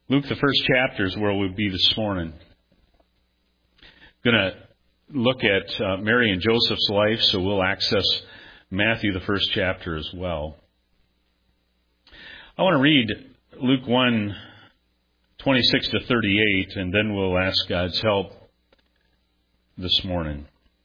Luke, the first chapter is where we'll be this morning. Going to look at Mary and Joseph's life, so we'll access Matthew, the first chapter as well. I want to read Luke 1, 26 to 38, and then we'll ask God's help this morning.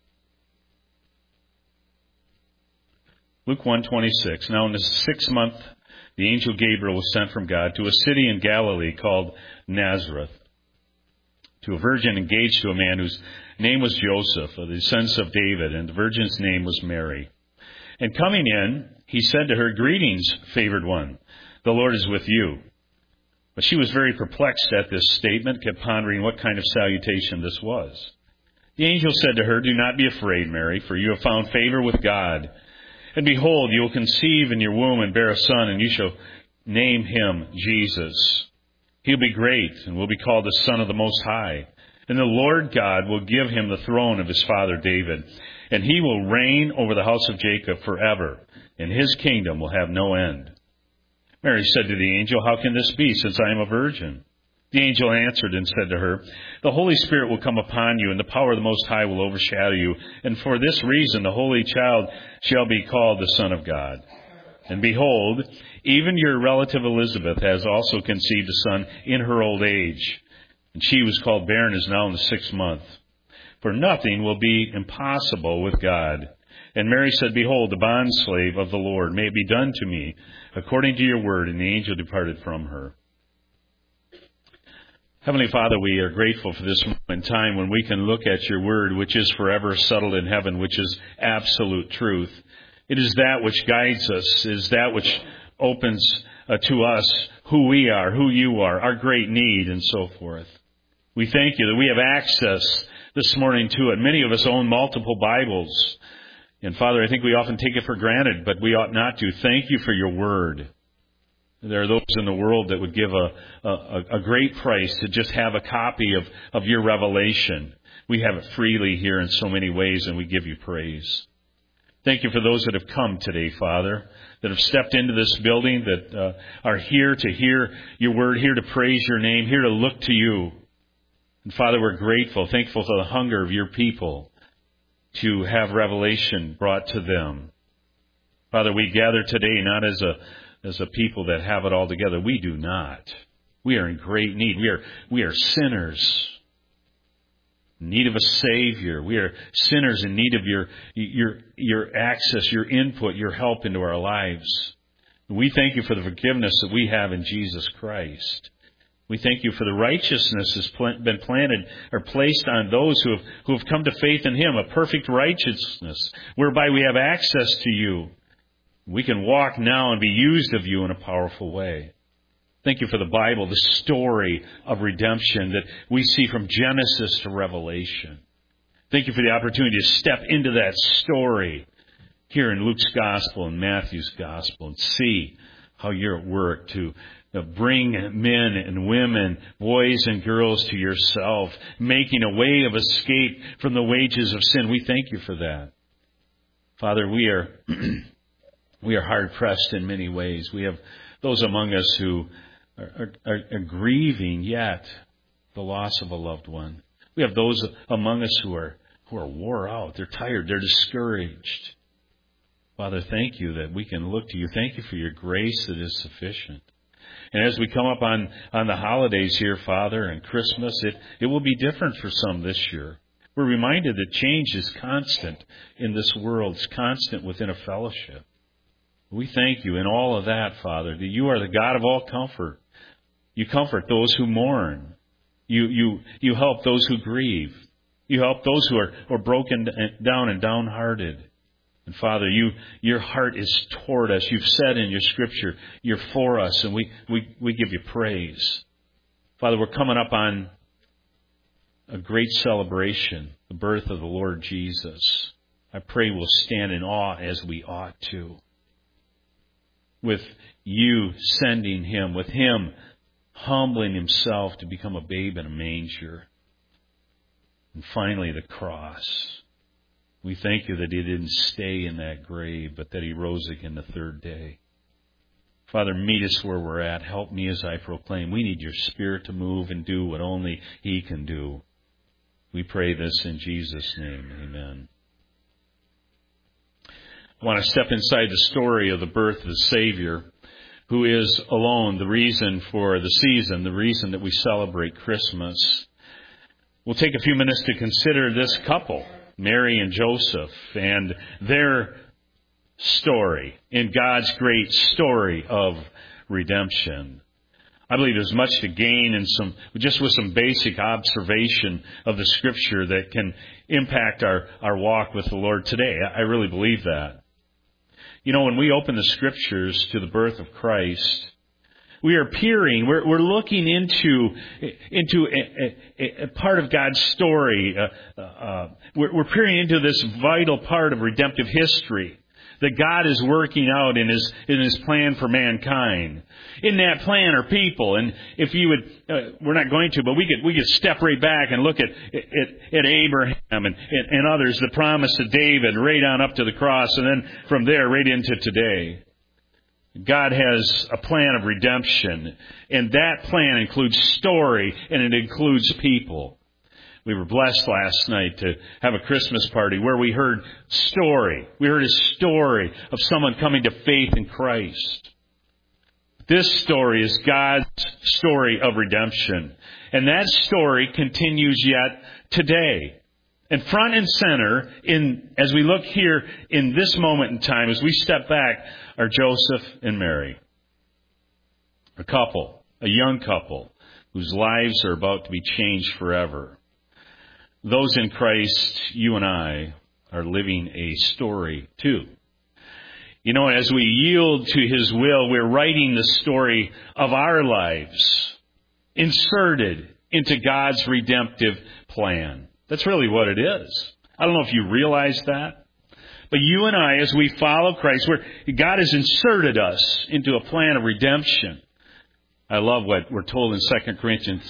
Luke 1:26. Now in the 6th month, the angel Gabriel was sent from God to a city in Galilee called Nazareth, to a virgin engaged to a man whose name was Joseph, of the descendants of David, and the virgin's name was Mary. And coming in, he said to her, "Greetings, favored one, the Lord is with you." But she was very perplexed at this statement, kept pondering what kind of salutation this was. The angel said to her, "Do not be afraid, Mary, for you have found favor with God. And behold, you will conceive in your womb and bear a son, and you shall name him Jesus. He'll be great and will be called the Son of the Most High. And the Lord God will give him the throne of his father David, and he will reign over the house of Jacob forever, and his kingdom will have no end." Mary said to the angel, "How can this be, since I am a virgin?" The angel answered and said to her, "The Holy Spirit will come upon you, and the power of the Most High will overshadow you. And for this reason the Holy Child shall be called the Son of God. And behold, even your relative Elizabeth has also conceived a son in her old age. And she was called barren, is now in the 6th month. For nothing will be impossible with God." And Mary said, "Behold, the bondslave of the Lord, may it be done to me according to your word." And the angel departed from her. Heavenly Father, we are grateful for this moment in time when we can look at your word, which is forever settled in heaven, which is absolute truth. It is that which guides us, is that which opens to us who we are, who you are, our great need, and so forth. We thank you that we have access this morning to it. Many of us own multiple Bibles. And Father, I think we often take it for granted, but we ought not to. Thank you for your word. There are those in the world that would give a great price to just have a copy of your revelation. We have it freely here in so many ways, and we give you praise. Thank you for those that have come today, Father, that have stepped into this building, that are here to hear your word, here to praise your name, here to look to you. And Father, we're grateful, thankful for the hunger of your people to have revelation brought to them. Father, we gather today not as a people that have it all together. We do not. We are in great need. We are sinners in need of a Savior. We are sinners in need of your access, your input, your help into our lives. We thank you for the forgiveness that we have in Jesus Christ. We thank you for the righteousness that's been planted or placed on those who have come to faith in him, a perfect righteousness whereby we have access to you. We can walk now and be used of you in a powerful way. Thank you for the Bible, the story of redemption that we see from Genesis to Revelation. Thank you for the opportunity to step into that story here in Luke's Gospel and Matthew's Gospel and see how you're at work to bring men and women, boys and girls to yourself, making a way of escape from the wages of sin. We thank you for that. Father, we are hard-pressed in many ways. We have those among us who are grieving yet the loss of a loved one. We have those among us who are wore out. They're tired. They're discouraged. Father, thank you that we can look to you. Thank you for your grace that is sufficient. And as we come up on the holidays here, Father, and Christmas, it will be different for some this year. We're reminded that change is constant in this world. It's constant within a fellowship. We thank you in all of that, Father, that you are the God of all comfort. You comfort those who mourn. You help those who grieve. You help those who are broken down and downhearted. And Father, your heart is toward us. You've said in your Scripture, you're for us, and we give you praise. Father, we're coming up on a great celebration, the birth of the Lord Jesus. I pray we'll stand in awe as we ought to, with you sending him, with him humbling himself to become a babe in a manger. And finally, the cross. We thank you that he didn't stay in that grave, but that he rose again the third day. Father, meet us where we're at. Help me as I proclaim. We need your Spirit to move and do what only He can do. We pray this in Jesus' name. Amen. I want to step inside the story of the birth of the Savior, who is alone the reason for the season, the reason that we celebrate Christmas. We'll take a few minutes to consider this couple, Mary and Joseph, and their story in God's great story of redemption. I believe there's much to gain in with some basic observation of the Scripture that can impact our walk with the Lord today. I really believe that. You know, when we open the Scriptures to the birth of Christ, we are peering, we're looking into a part of God's story. We're peering into this vital part of redemptive history that God is working out in His plan for mankind. In that plan are people, and if you would, we're not going to, but we could step right back and look at Abraham and others, the promise of David, right on up to the cross, and then from there right into today. God has a plan of redemption, and that plan includes story, and it includes people. We were blessed last night to have a Christmas party where we heard story. We heard a story of someone coming to faith in Christ. This story is God's story of redemption. And that story continues yet today. And front and center, as we look here in this moment in time, as we step back, are Joseph and Mary. A couple, a young couple, whose lives are about to be changed forever. Those in Christ, you and I, are living a story too. You know, as we yield to His will, we're writing the story of our lives, inserted into God's redemptive plan. That's really what it is. I don't know if you realize that. But you and I, as we follow Christ, God has inserted us into a plan of redemption. I love what we're told in 2 Corinthians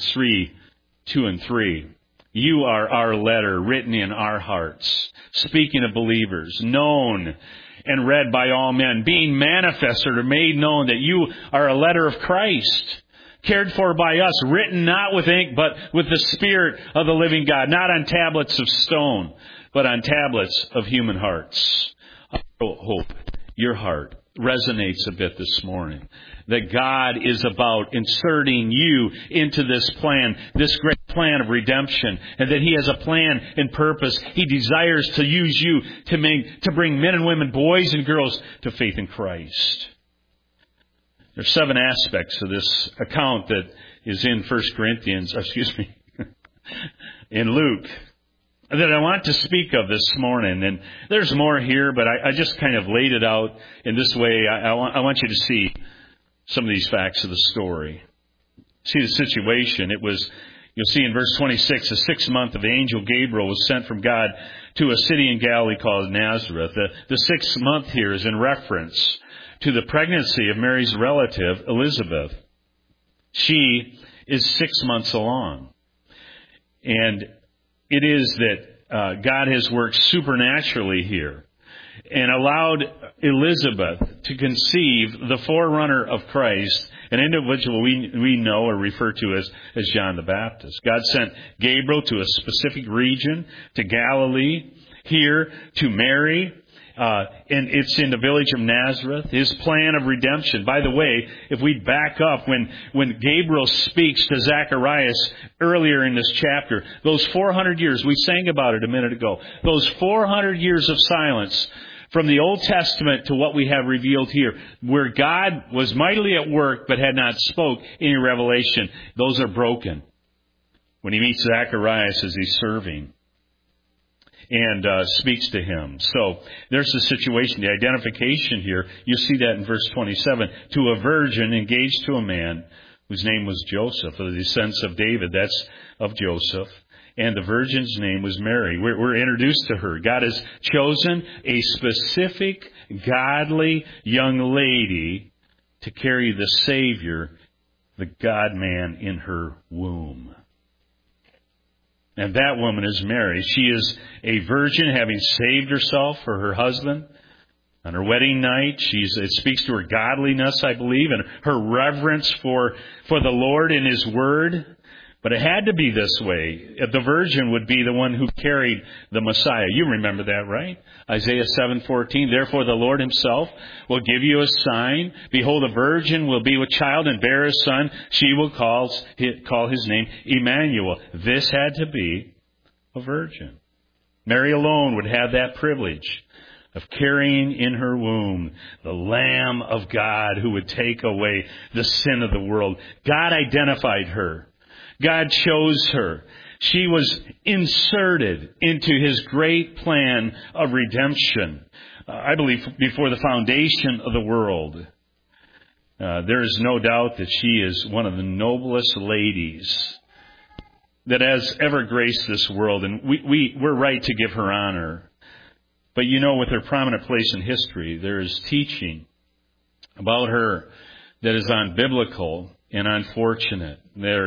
3:2-3. You are our letter written in our hearts, speaking of believers, known and read by all men, being manifested or made known that you are a letter of Christ, cared for by us, written not with ink, but with the Spirit of the living God, not on tablets of stone, but on tablets of human hearts. I hope your heart resonates a bit this morning, that God is about inserting you into this plan, this great plan of redemption, and that He has a plan and purpose. He desires to use you to bring men and women, boys and girls, to faith in Christ. There are 7 aspects of this account that is in in Luke, that I want to speak of this morning. And there's more here, but I just kind of laid it out in this way. I want you to see some of these facts of the story. See the situation. You'll see in verse 26, the 6th month of the angel Gabriel was sent from God to a city in Galilee called Nazareth. The 6th month here is in reference to the pregnancy of Mary's relative, Elizabeth. She is 6 months along. And it is that God has worked supernaturally here and allowed Elizabeth to conceive the forerunner of Christ, an individual we know or refer to as John the Baptist. God sent Gabriel to a specific region, to Galilee, here to Mary, and it's in the village of Nazareth. His plan of redemption. By the way, if we back up, when Gabriel speaks to Zacharias earlier in this chapter, those 400 years, we sang about it a minute ago, those 400 years of silence from the Old Testament to what we have revealed here, where God was mightily at work but had not spoke any revelation, those are broken when He meets Zacharias as he's serving and speaks to him. So there's the situation, the identification here. You see that in verse 27. To a virgin engaged to a man whose name was Joseph, of the descendants of David. That's of Joseph. And the virgin's name was Mary. We're introduced to her. God has chosen a specific, godly young lady to carry the Savior, the God-man, in her womb. And that woman is Mary. She is a virgin, having saved herself for her husband. On her wedding night, it speaks to her godliness, I believe, and her reverence for the Lord and His Word. But it had to be this way. The virgin would be the one who carried the Messiah. You remember that, right? Isaiah 7:14. Therefore the Lord Himself will give you a sign. Behold, a virgin will be with child and bear a son. She will call His name Emmanuel. This had to be a virgin. Mary alone would have that privilege of carrying in her womb the Lamb of God who would take away the sin of the world. God identified her. God chose her. She was inserted into His great plan of redemption. I believe before the foundation of the world. There is no doubt that she is one of the noblest ladies that has ever graced this world. And we're right to give her honor. But you know, with her prominent place in history, there is teaching about her that is unbiblical and unfortunate. There are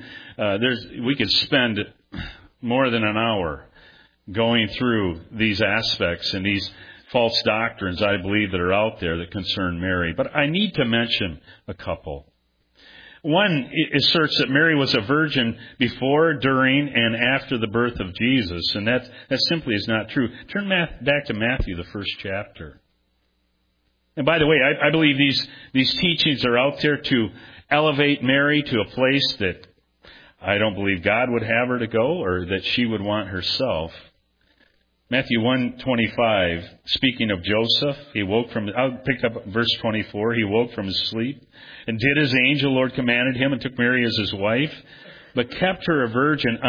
we could spend more than an hour going through these aspects and these false doctrines, I believe, that are out there that concern Mary. But I need to mention a couple. One asserts that Mary was a virgin before, during, and after the birth of Jesus. And that simply is not true. Turn back to Matthew, the first chapter. And by the way, I believe these teachings are out there to elevate Mary to a place that I don't believe God would have her to go, or that she would want herself. Matthew 1:25, speaking of Joseph, I'll pick up verse 24. He woke from his sleep and did as the angel Lord commanded him and took Mary as his wife, but kept her a virgin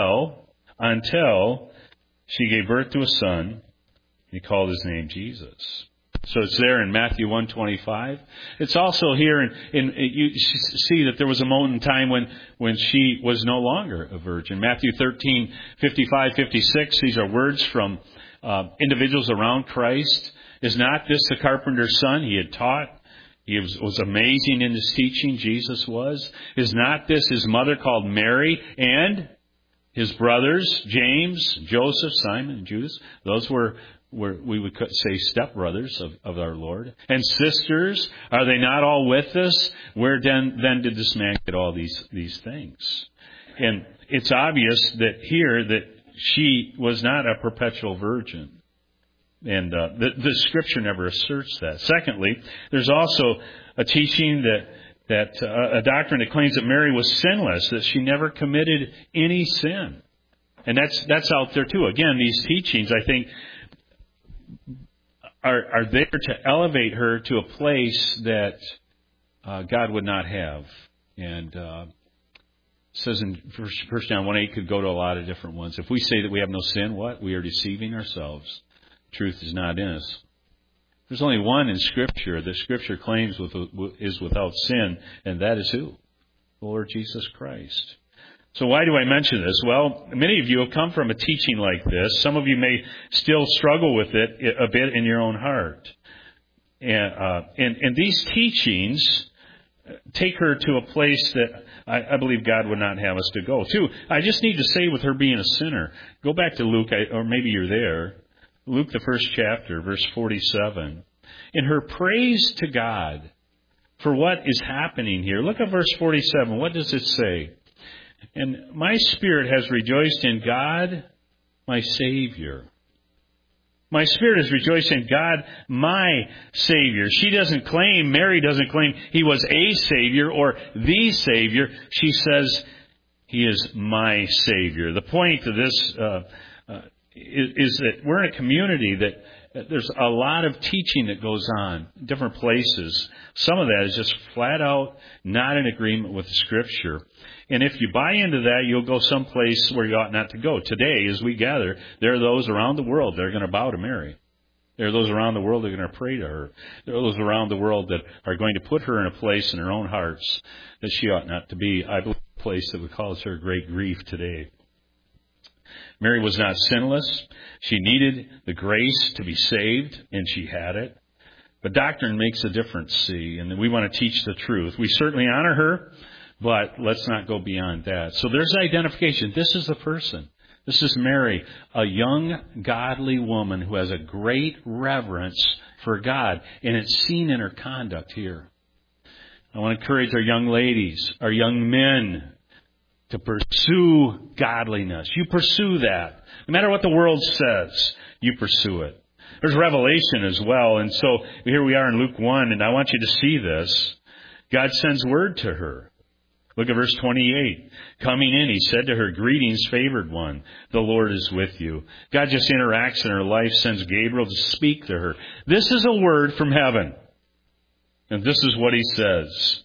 until she gave birth to a son. He called his name Jesus. So it's there in Matthew 1:25. It's also here you see that there was a moment in time when she was no longer a virgin. Matthew 13:55, 56. These are words from individuals around Christ. Is not this the carpenter's son? He had taught. He was amazing in his teaching. Jesus was. Is not this his mother called Mary, and his brothers James, Joseph, Simon, and Judas? Those were we would say stepbrothers of our Lord. And sisters, are they not all with us? Where then did this man get all these things? And it's obvious that here that she was not a perpetual virgin. And the Scripture never asserts that. Secondly, there's also a teaching that a doctrine that claims that Mary was sinless, that she never committed any sin. And that's out there too. Again, these teachings, I think, are there to elevate her to a place that God would not have. And it says in 1 John 1:8 could go to a lot of different ones. If we say that we have no sin, what? We are deceiving ourselves. Truth is not in us. There's only one in Scripture that Scripture claims is without sin, and that is who? The Lord Jesus Christ. So why do I mention this? Well, many of you have come from a teaching like this. Some of you may still struggle with it a bit in your own heart. And these teachings take her to a place that I believe God would not have us to go to. I just need to say, with her being a sinner, go back to Luke, or maybe you're there. Luke, the first chapter, verse 47. In her praise to God for what is happening here. Look at verse 47. What does it say? And my spirit has rejoiced in God, my Savior. My spirit has rejoiced in God, my Savior. Mary doesn't claim He was a Savior or the Savior. She says He is my Savior. The point of this is that we're in a community that there's a lot of teaching that goes on in different places. Some of that is just flat out not in agreement with the Scripture. And if you buy into that, you'll go someplace where you ought not to go. Today, as we gather, there are those around the world that are going to bow to Mary. There are those around the world that are going to pray to her. There are those around the world that are going to put her in a place in her own hearts that she ought not to be. I believe a place that would cause her great grief today. Mary was not sinless. She needed the grace to be saved, and she had it. But doctrine makes a difference, see, and we want to teach the truth. We certainly honor her, but let's not go beyond that. So there's identification. This is the person. This is Mary, a young, godly woman who has a great reverence for God. And it's seen in her conduct here. I want to encourage our young ladies, our young men, to pursue godliness. You pursue that. No matter what the world says, you pursue it. There's revelation as well. And so here we are in Luke 1, and I want you to see this. God sends word to her. Look at verse 28. Coming in, he said to her, "Greetings, favored one. The Lord is with you." God just interacts in her life, sends Gabriel to speak to her. This is a word from heaven. And this is what he says.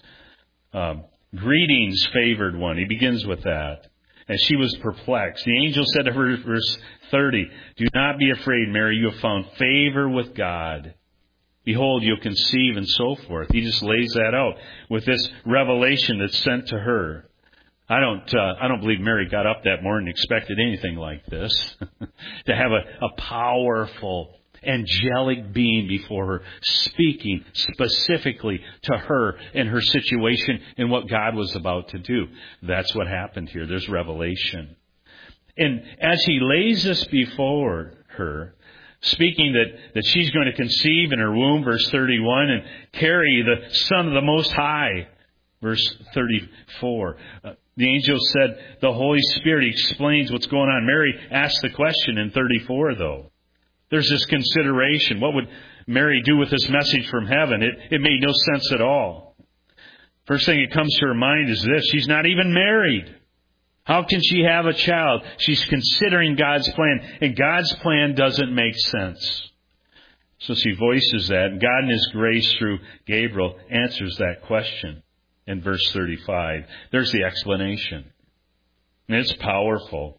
Greetings, favored one. He begins with that. And she was perplexed. The angel said to her, verse 30, "Do not be afraid, Mary. You have found favor with God. Behold, you'll conceive," and so forth. He just lays that out with this revelation that's sent to her. I don't believe Mary got up that morning and expected anything like this. To have a powerful, angelic being before her, speaking specifically to her and her situation and what God was about to do. That's what happened here. There's revelation. And as he lays this before her, speaking that she's going to conceive in her womb, verse 31, and carry the Son of the Most High, verse 34. The angel said, the Holy Spirit, he explains what's going on. Mary asked the question in 34, though. There's this consideration. What would Mary do with this message from heaven? It made no sense at all. First thing that comes to her mind is this. She's not even married. How can she have a child? She's considering God's plan, and God's plan doesn't make sense. So she voices that, and God in His grace through Gabriel answers that question in verse 35. There's the explanation. And it's powerful.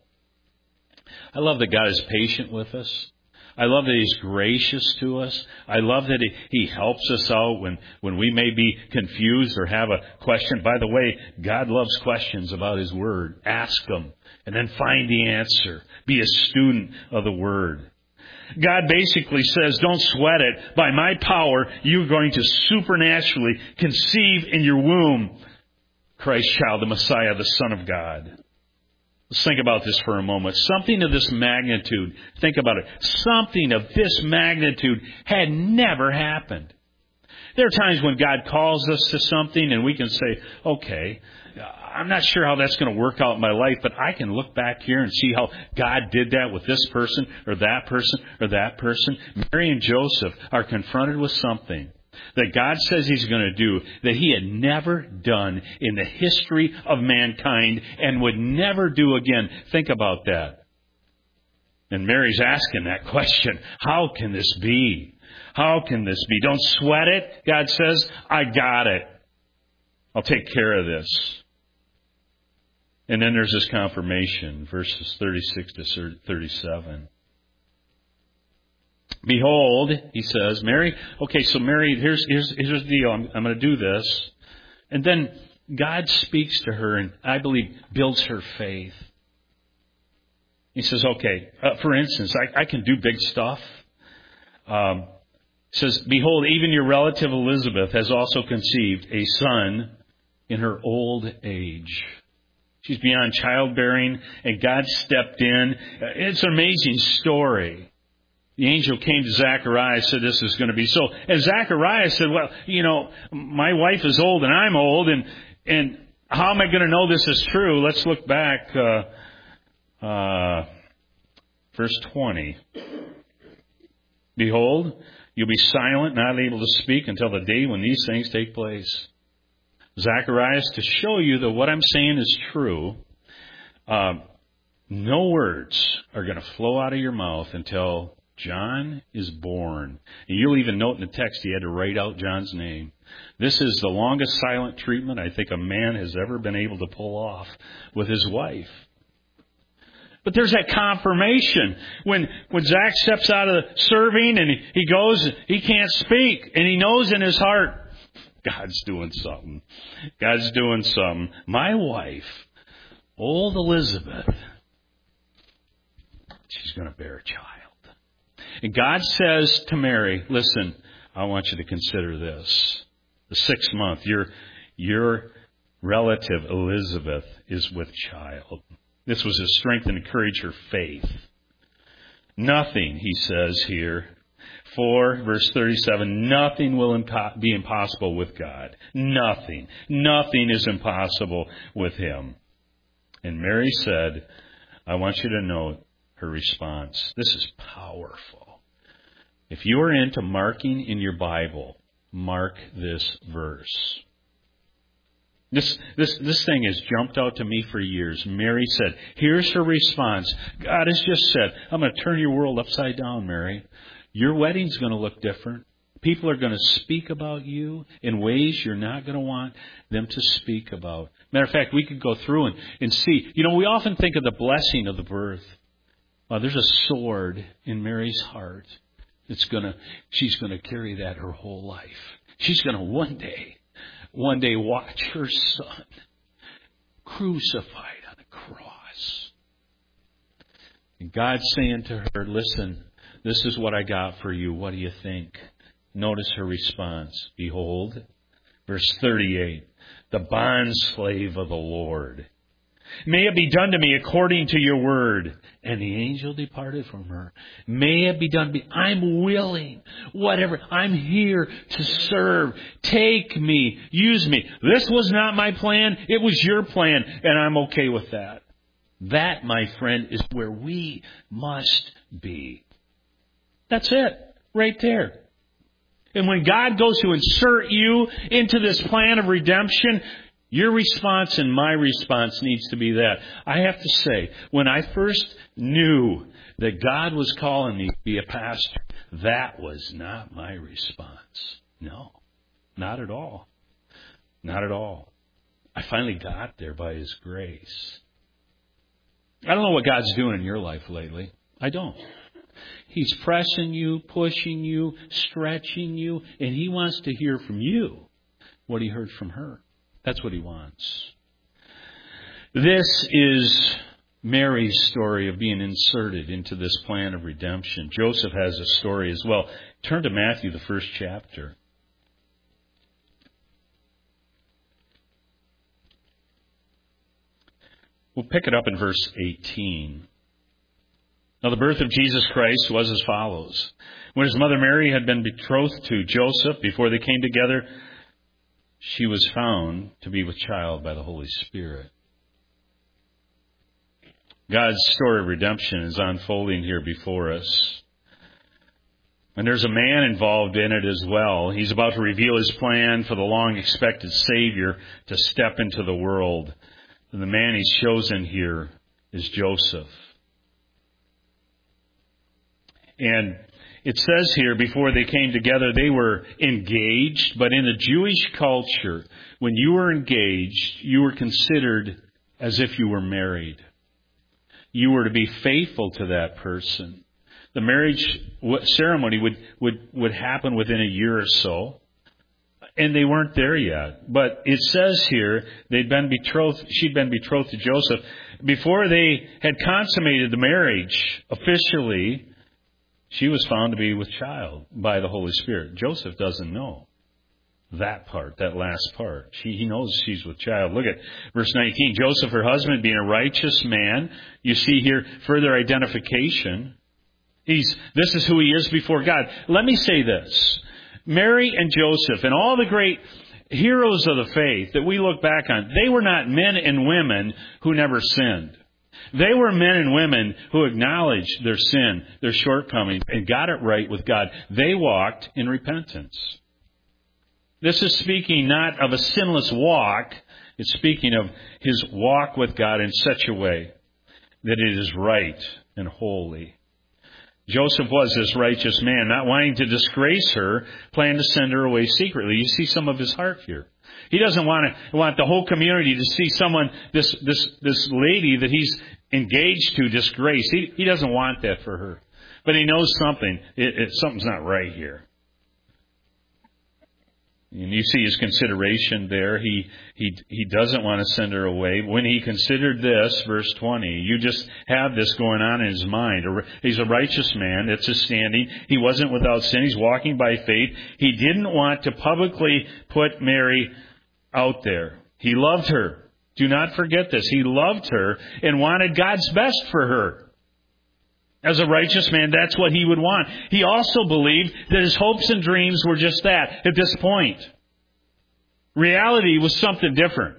I love that God is patient with us. I love that He's gracious to us. I love that He helps us out when we may be confused or have a question. By the way, God loves questions about His Word. Ask them and then find the answer. Be a student of the Word. God basically says, don't sweat it. By my power, you're going to supernaturally conceive in your womb Christ child, the Messiah, the Son of God. Let's think about this for a moment. Something of this magnitude, think about it, something of this magnitude had never happened. There are times when God calls us to something and we can say, okay, I'm not sure how that's going to work out in my life, but I can look back here and see how God did that with this person or that person or that person. Mary and Joseph are confronted with something that God says He's going to do that He had never done in the history of mankind and would never do again. Think about that. And Mary's asking that question. How can this be? How can this be? Don't sweat it, God says. I got it. I'll take care of this. And then there's this confirmation, verses 36 to 37. Behold, he says, Mary, okay, so Mary, here's the deal. I'm going to do this. And then God speaks to her and I believe builds her faith. He says, okay, for instance, I can do big stuff. He says, behold, even your relative Elizabeth has also conceived a son in her old age. She's beyond childbearing and God stepped in. It's an amazing story. The angel came to Zacharias and said this is going to be so. And Zacharias said, well, my wife is old and I'm old and how am I going to know this is true? Let's look back, verse 20. Behold, you'll be silent, not able to speak until the day when these things take place. Zacharias, to show you that what I'm saying is true, no words are going to flow out of your mouth until John is born. And you'll even note in the text he had to write out John's name. This is the longest silent treatment I think a man has ever been able to pull off with his wife. But there's that confirmation. When Zach steps out of serving and he goes, he can't speak. And he knows in his heart, God's doing something. God's doing something. My wife, old Elizabeth, she's going to bear a child. And God says to Mary, listen, I want you to consider this. The 6th month, your relative Elizabeth is with child. This was to strengthen and encourage her faith. Nothing, he says here, 4, verse 37, nothing will be impossible with God. Nothing. Nothing is impossible with Him. And Mary said, I want you to note her response. This is powerful. If you are into marking in your Bible, mark this verse. This thing has jumped out to me for years. Mary said, here's her response. God has just said, I'm going to turn your world upside down, Mary. Your wedding's going to look different. People are going to speak about you in ways you're not going to want them to speak about. Matter of fact, we could go through and see. You know, we often think of the blessing of the birth. There's a sword in Mary's heart. She's going to carry that her whole life. She's going to one day watch her son crucified on a cross. And God's saying to her, listen, this is what I got for you. What do you think? Notice her response. Behold, verse 38, the bondslave of the Lord. May it be done to me according to your word. And the angel departed from her. May it be done to me. I'm willing. Whatever. I'm here to serve. Take me. Use me. This was not my plan. It was your plan. And I'm okay with that. That, my friend, is where we must be. That's it. Right there. And when God goes to insert you into this plan of redemption, your response and my response needs to be that. I have to say, when I first knew that God was calling me to be a pastor, that was not my response. No, not at all. Not at all. I finally got there by His grace. I don't know what God's doing in your life lately. I don't. He's pressing you, pushing you, stretching you, and He wants to hear from you what He heard from her. That's what He wants. This is Mary's story of being inserted into this plan of redemption. Joseph has a story as well. Turn to Matthew, the 1st chapter. We'll pick it up in verse 18. Now the birth of Jesus Christ was as follows. When His mother Mary had been betrothed to Joseph, before they came together, she was found to be with child by the Holy Spirit. God's story of redemption is unfolding here before us. And there's a man involved in it as well. He's about to reveal His plan for the long-expected Savior to step into the world. And the man He's chosen here is Joseph. And it says here, before they came together, they were engaged. But in the Jewish culture, when you were engaged, you were considered as if you were married. You were to be faithful to that person. The marriage ceremony would happen within a year or so. And they weren't there yet. But it says here, she'd been betrothed to Joseph. Before they had consummated the marriage officially, she was found to be with child by the Holy Spirit. Joseph doesn't know that part, that last part. He knows she's with child. Look at verse 19. Joseph, her husband, being a righteous man. You see here further identification. This is who he is before God. Let me say this. Mary and Joseph and all the great heroes of the faith that we look back on, they were not men and women who never sinned. They were men and women who acknowledged their sin, their shortcomings, and got it right with God. They walked in repentance. This is speaking not of a sinless walk. It's speaking of his walk with God in such a way that it is right and holy. Joseph was this righteous man, not wanting to disgrace her, planned to send her away secretly. You see some of his heart here. He doesn't want the whole community to see someone, this lady that he's engaged to, disgrace. He doesn't want that for her. But he knows something. Something's not right here. And you see his consideration there. He doesn't want to send her away. When he considered this, verse 20, you just have this going on in his mind. He's a righteous man. It's his standing. He wasn't without sin. He's walking by faith. He didn't want to publicly put Mary out there. He loved her. Do not forget this. He loved her and wanted God's best for her. As a righteous man, that's what he would want. He also believed that his hopes and dreams were just that at this point. Reality was something different.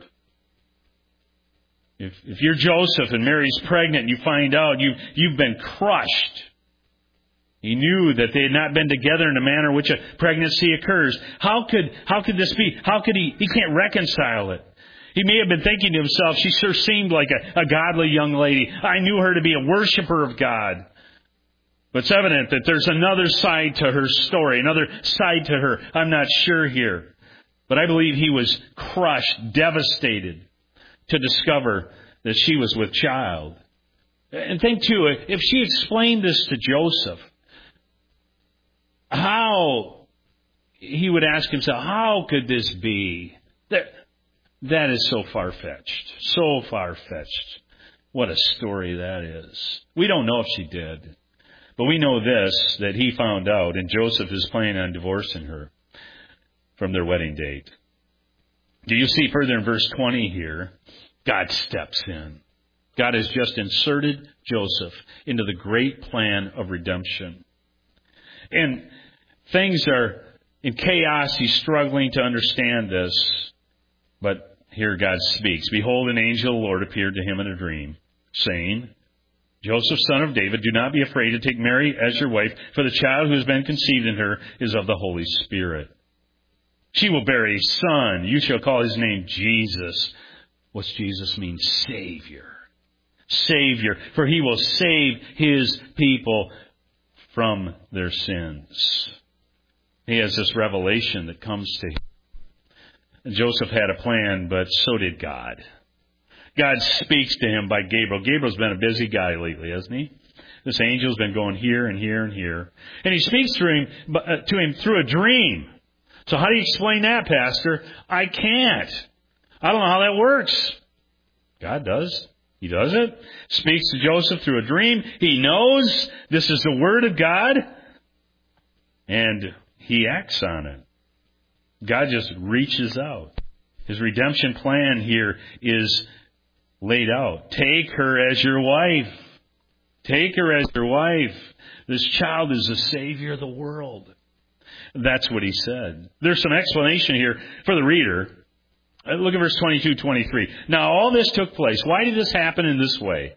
If you're Joseph and Mary's pregnant and you find out you've been crushed. He knew that they had not been together in a manner in which a pregnancy occurs. How could this be? How could he can't reconcile it. He may have been thinking to himself, she sure seemed like a godly young lady. I knew her to be a worshiper of God. But it's evident that there's another side to her story, another side to her. I'm not sure here. But I believe he was crushed, devastated to discover that she was with child. And think too, if she explained this to Joseph, how he would ask himself, how could this be? That is so far-fetched. So far-fetched. What a story that is. We don't know if she did. But we know this, that he found out, and Joseph is planning on divorcing her from their wedding date. Do you see further in verse 20 here? God steps in. God has just inserted Joseph into the great plan of redemption. And things are in chaos. He's struggling to understand this. But here God speaks. Behold, an angel of the Lord appeared to him in a dream, saying, Joseph, son of David, do not be afraid to take Mary as your wife, for the child who has been conceived in her is of the Holy Spirit. She will bear a son. You shall call his name Jesus. What's Jesus mean? Savior. Savior. For he will save his people from their sins. He has this revelation that comes to him. Joseph had a plan, but so did God. God speaks to him by Gabriel. Gabriel's been a busy guy lately, hasn't he? This angel's been going here and here and here. And he speaks to him through a dream. So how do you explain that, Pastor? I can't. I don't know how that works. God does. He does it. Speaks to Joseph through a dream. He knows this is the Word of God. And he acts on it. God just reaches out. His redemption plan here is laid out. Take her as your wife. Take her as your wife. This child is the Savior of the world. That's what he said. There's some explanation here for the reader. Look at verse 22, 23. Now all this took place. Why did this happen in this way?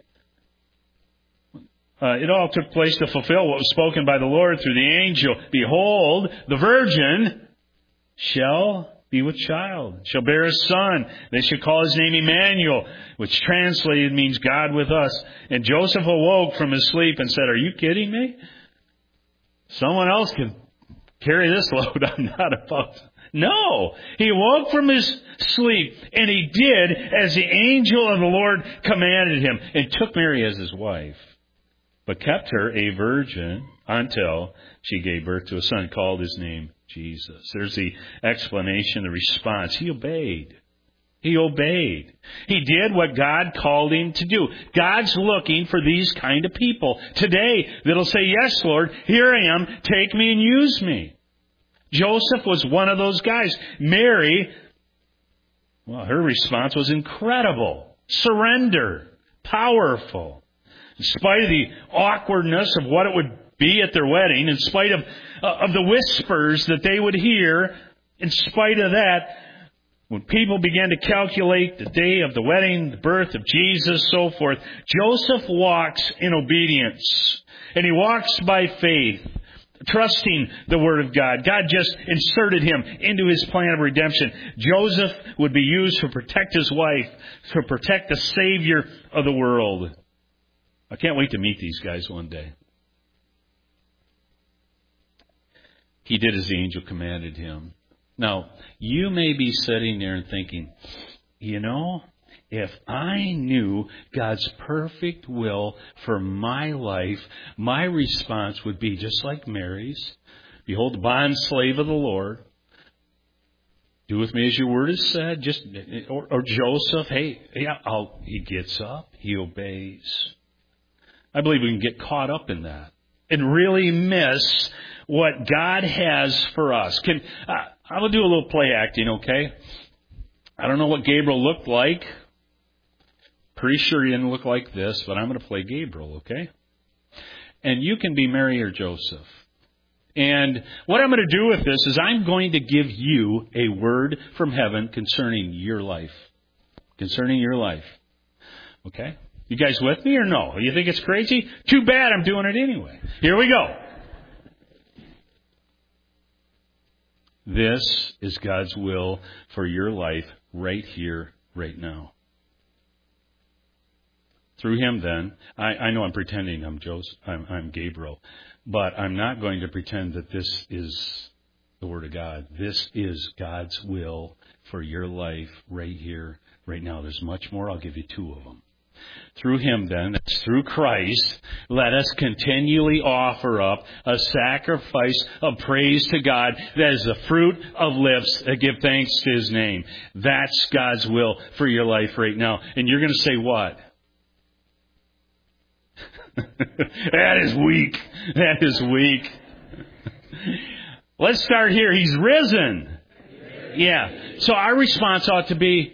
It all took place to fulfill what was spoken by the Lord through the angel. Behold, the virgin shall be with child, shall bear a son. They shall call his name Emmanuel, which translated means God with us. And Joseph awoke from his sleep and said, are you kidding me? Someone else can carry this load. I'm not about to. No. He awoke from his sleep, and he did as the angel of the Lord commanded him, and took Mary as his wife, but kept her a virgin until she gave birth to a son, called his name Jesus. There's the explanation, the response. He obeyed. He obeyed. He did what God called him to do. God's looking for these kind of people today that'll say, yes, Lord, here I am. Take me and use me. Joseph was one of those guys. Mary, well, her response was incredible. Surrender. Powerful. In spite of the awkwardness of what it would be at their wedding, in spite of the whispers that they would hear, in spite of that, when people began to calculate the day of the wedding, the birth of Jesus, so forth, Joseph walks in obedience. And he walks by faith, trusting the Word of God. God just inserted him into his plan of redemption. Joseph would be used to protect his wife, to protect the Savior of the world. I can't wait to meet these guys one day. He did as the angel commanded him. Now, you may be sitting there and thinking, you know, if I knew God's perfect will for my life, my response would be just like Mary's. Behold, the bond slave of the Lord. Do with me as your word is said. Or Joseph, he gets up, he obeys. I believe we can get caught up in that and really miss what God has for us. I will do a little play acting, okay? I don't know what Gabriel looked like. Pretty sure he didn't look like this, but I'm going to play Gabriel, okay? And you can be Mary or Joseph. And what I'm going to do with this is I'm going to give you a word from heaven concerning your life. Concerning your life. Okay? You guys with me or no? You think it's crazy? Too bad, I'm doing it anyway. Here we go. This is God's will for your life right here, right now. Through Him, then, I know I'm pretending I'm Gabriel, but I'm not going to pretend that this is the Word of God. This is God's will for your life right here, right now. There's much more. I'll give you two of them. Through Him, then, that's through Christ, let us continually offer up a sacrifice of praise to God that is the fruit of lips that give thanks to His name. That's God's will for your life right now. And you're going to say what? That is weak. That is weak. Let's start here. He's risen. Yeah. So our response ought to be,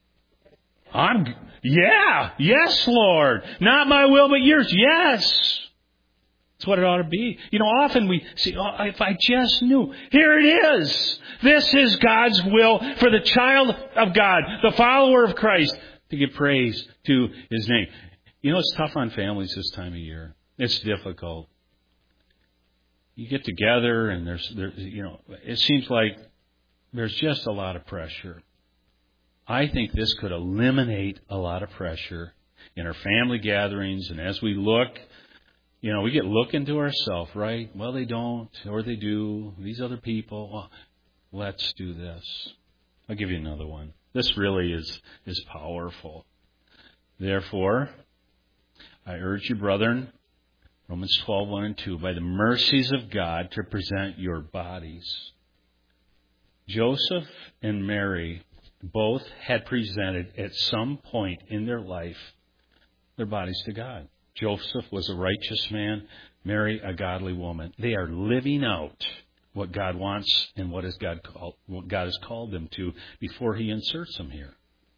yes, Lord. Not my will, but yours. Yes. That's what it ought to be. You know, often we say, if I just knew. Here it is. This is God's will for the child of God, the follower of Christ, to give praise to His name. You know, it's tough on families this time of year. It's difficult. You get together and it seems like there's just a lot of pressure. I think this could eliminate a lot of pressure in our family gatherings. And as we look, we get looking to ourselves, right? Well, they don't, or they do. These other people, well, let's do this. I'll give you another one. This really is powerful. Therefore, I urge you, brethren, Romans 12:1 and 2, by the mercies of God to present your bodies. Joseph and Mary both had presented at some point in their life their bodies to God. Joseph was a righteous man, Mary a godly woman. They are living out what God wants and what God has called them to before He inserts them here.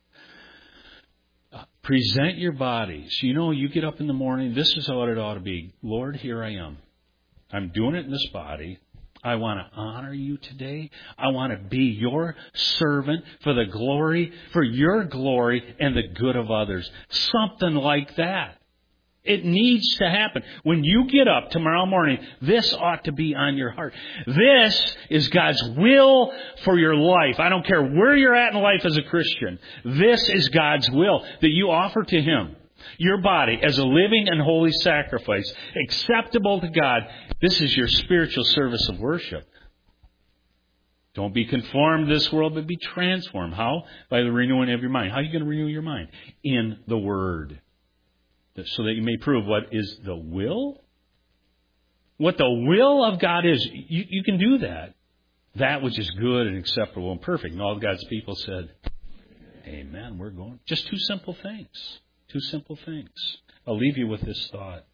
Present your bodies. You get up in the morning, this is what it ought to be. Lord, here I am. I'm doing it in this body. I want to honor you today. I want to be your servant for your glory and the good of others. Something like that. It needs to happen. When you get up tomorrow morning, this ought to be on your heart. This is God's will for your life. I don't care where you're at in life as a Christian. This is God's will that you offer to Him. Your body as a living and holy sacrifice, acceptable to God. This is your spiritual service of worship. Don't be conformed to this world, but be transformed. How? By the renewing of your mind. How are you going to renew your mind? In the Word. So that you may prove what is the will. What the will of God is. You can do that. That which is good and acceptable and perfect. And all God's people said, amen, we're going. Just two simple things. Two simple things. I'll leave you with this thought.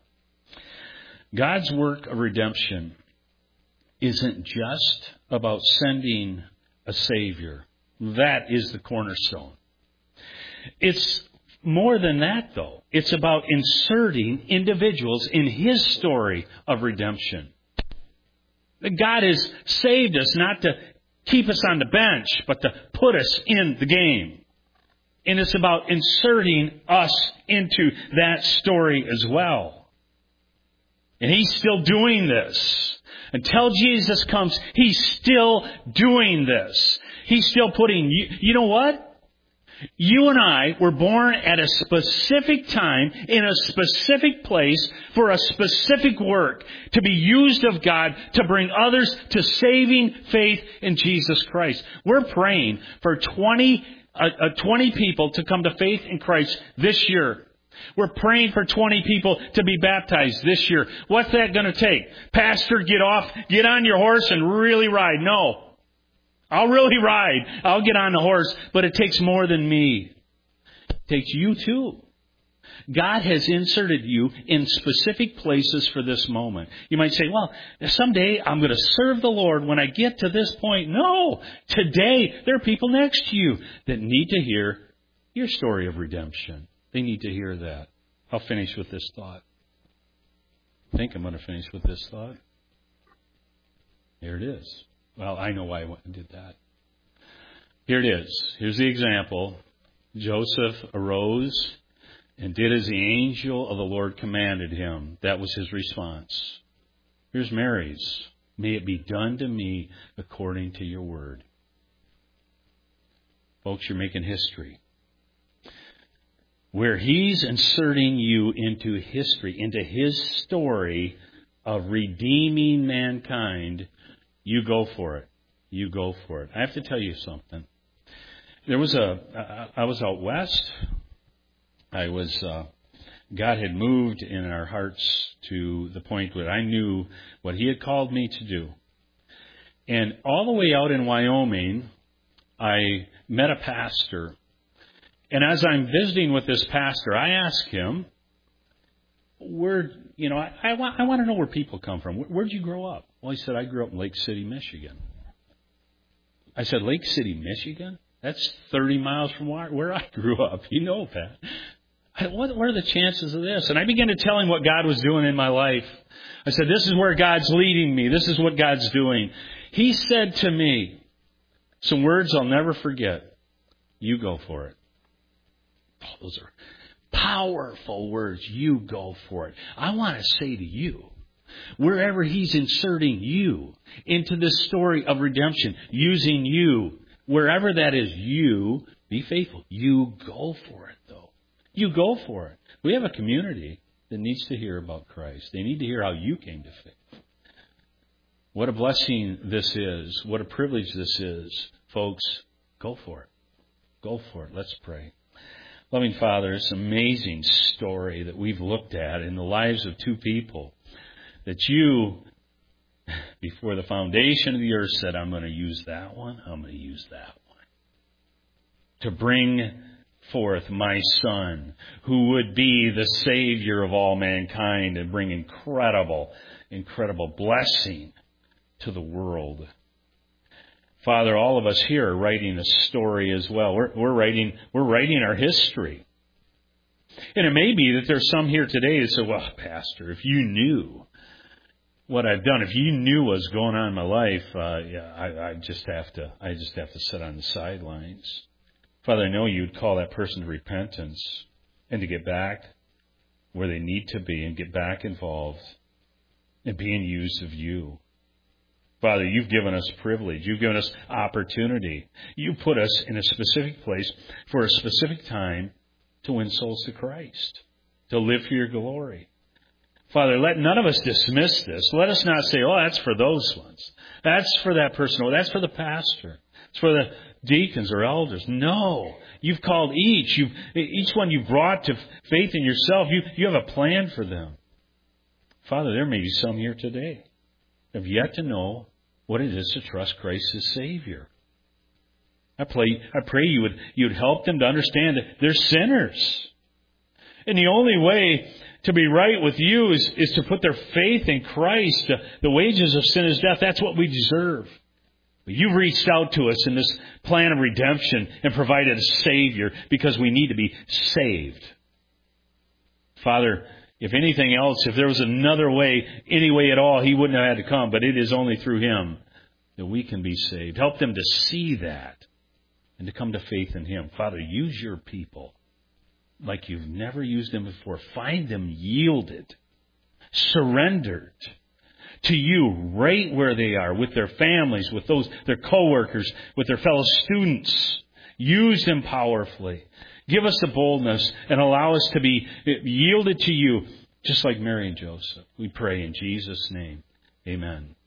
God's work of redemption isn't just about sending a Savior. That is the cornerstone. It's more than that, though. It's about inserting individuals in His story of redemption. God has saved us not to keep us on the bench, but to put us in the game. And it's about inserting us into that story as well. And He's still doing this. Until Jesus comes, He's still doing this. He's still putting, you know what? You and I were born at a specific time, in a specific place, for a specific work, to be used of God to bring others to saving faith in Jesus Christ. We're praying for 20 people to come to faith in Christ this year. We're praying for 20 people to be baptized this year. What's that going to take? Pastor, get on your horse and really ride. No. I'll really ride. I'll get on the horse, but it takes more than me. It takes you too. God has inserted you in specific places for this moment. You might say, well, someday I'm going to serve the Lord when I get to this point. No. Today, there are people next to you that need to hear your story of redemption. They need to hear that. I'll finish with this thought. I think I'm going to finish with this thought. Here it is. Well, I know why I went and did that. Here it is. Here's the example. Joseph arose and did as the angel of the Lord commanded him. That was his response. Here's Mary's. May it be done to me according to your word. Folks, you're making history. Where he's inserting you into history, into his story of redeeming mankind, you go for it. You go for it. I have to tell you something. I was out west. God had moved in our hearts to the point where I knew what he had called me to do. And all the way out in Wyoming, I met a pastor. And as I'm visiting with this pastor, I asked him, I want to know where people come from. Where'd you grow up? Well, he said, I grew up in Lake City, Michigan. I said, Lake City, Michigan? That's 30 miles from where I grew up. You know, Pat. What are the chances of this? And I began to tell him what God was doing in my life. I said, this is where God's leading me. This is what God's doing. He said to me some words I'll never forget. You go for it. Oh, those are powerful words. You go for it. I want to say to you, wherever he's inserting you into this story of redemption, using you, wherever that is you, be faithful. You go for it, though. You go for it. We have a community that needs to hear about Christ. They need to hear how you came to faith. What a blessing this is. What a privilege this is. Folks, go for it. Go for it. Let's pray. Loving Father, it's an amazing story that we've looked at in the lives of two people that you, before the foundation of the earth, said, I'm going to use that one. I'm going to use that one. To bring forth my Son, who would be the Savior of all mankind and bring incredible blessing to the world. Father, all of us here are writing a story as well. We're writing our history. And it may be that there's some here today that say, well, Pastor, if you knew what I've done, if you knew what's going on in my life, I just have to sit on the sidelines. Father, I know you'd call that person to repentance and to get back where they need to be and get back involved and being used of you. Father, you've given us privilege. You've given us opportunity. You put us in a specific place for a specific time to win souls to Christ, to live for your glory. Father, let none of us dismiss this. Let us not say, oh, that's for those ones. That's for that person. Or that's for the pastor. It's for the deacons or elders. No. You've called each one you've brought to faith in yourself. You have a plan for them. Father, there may be some here today who have yet to know what it is to trust Christ as Savior. I pray you would help them to understand that they're sinners. And the only way to be right with you is to put their faith in Christ. The wages of sin is death. That's what we deserve. But you've reached out to us in this plan of redemption and provided a Savior because we need to be saved. Father, if anything else, if there was another way, any way at all, He wouldn't have had to come. But it is only through Him that we can be saved. Help them to see that and to come to faith in Him. Father, use your people like you've never used them before. Find them yielded, surrendered to you right where they are, with their families, with their coworkers, with their fellow students. Use them powerfully. Give us the boldness and allow us to be yielded to you, just like Mary and Joseph. We pray in Jesus' name. Amen.